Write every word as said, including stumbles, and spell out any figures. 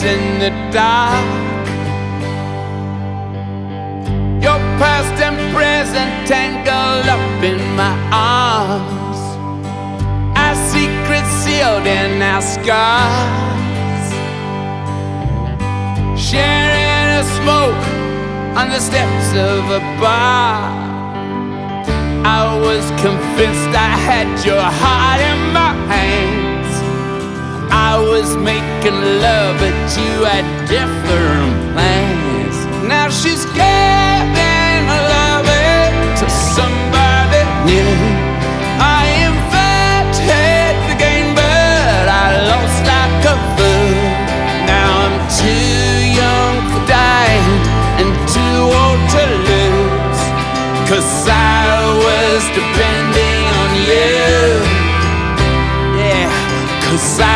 in the dark. Your past and present tangled up in my arms. Our secrets sealed in our scars. Sharing a smoke on the steps of a bar. I was convinced I had your heart in my hands. I was making love, but you had different plans. Now she's giving love to somebody new. I invented the game, but I lost like a fool. Now I'm too young for dying and too old to lose, 'cause I was depending on you. Yeah, 'cause I